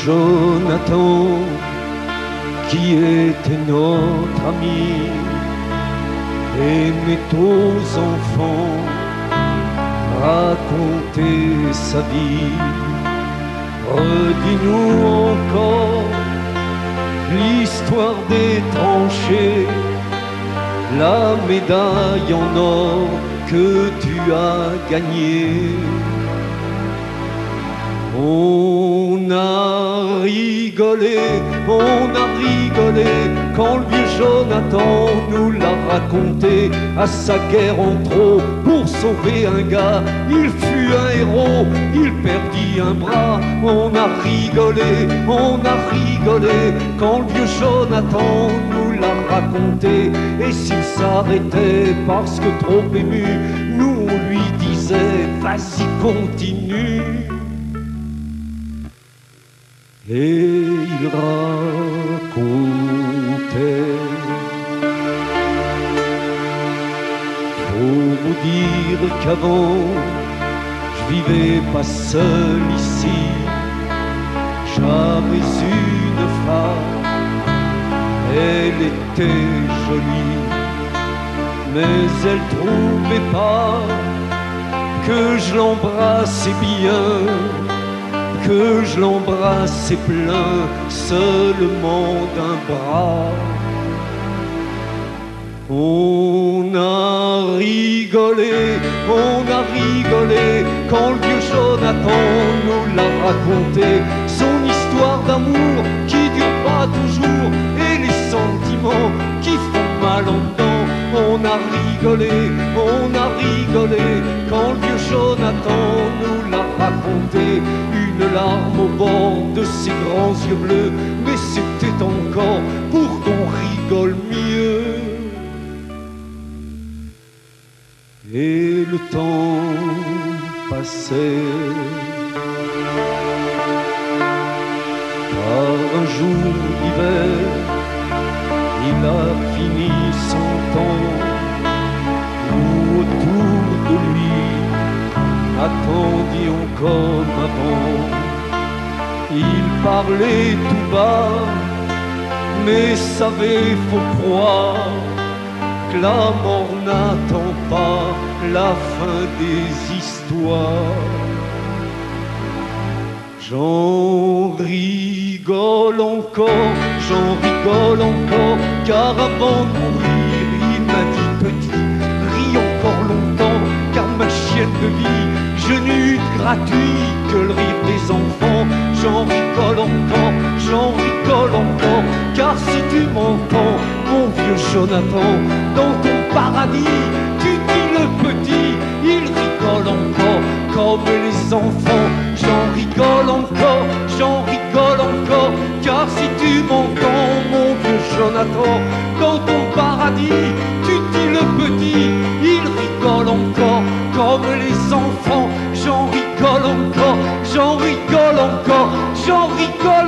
Jonathan, qui était notre ami, aimait aux enfants raconter sa vie. Redis-nous encore l'histoire des tranchées, la médaille en or que tu as gagnée. On a rigolé quand le vieux Jonathan nous l'a raconté. À sa guerre en trop pour sauver un gars, il fut un héros, il perdit un bras. On a rigolé quand le vieux Jonathan nous l'a raconté. Et s'il s'arrêtait parce que trop ému, nous on lui disait vas-y continue. Et il racontait: faut vous dire qu'avant je vivais pas seul ici. J'avais une femme, elle était jolie, mais elle trouvait pas que je l'embrassais bien, que je l'embrassais plein seulement d'un bras. On a rigolé quand le vieux Jonathan nous l'a raconté. Son histoire d'amour qui dure pas toujours et les sentiments qui font mal en dedans. On a rigolé quand le vieux Jonathan nous l'a raconté. Une larme au bord de ses grands yeux bleus, mais c'était encore pour qu'on rigole mieux. Et le temps passait. Par un jour d'hiver, il a fini son temps. Nous autour de lui attendions comme avant. Il parlait tout bas, mais savait, faut croire, que la mort n'attend pas la fin des histoires. J'en rigole encore, car avant de mourir, il m'a dit petit, ris encore longtemps, car ma chienne de vie, je n'eus de gratuit que le rire des enfants. J'en rigole encore, car si tu m'entends, mon vieux Jonathan, dans ton paradis, tu dis le petit, il rigole encore comme les enfants. J'en rigole encore, car si tu m'entends, mon vieux Jonathan, dans ton paradis, tu dis le petit, il rigole encore comme les enfants. J'en rigole encore, j'en rigole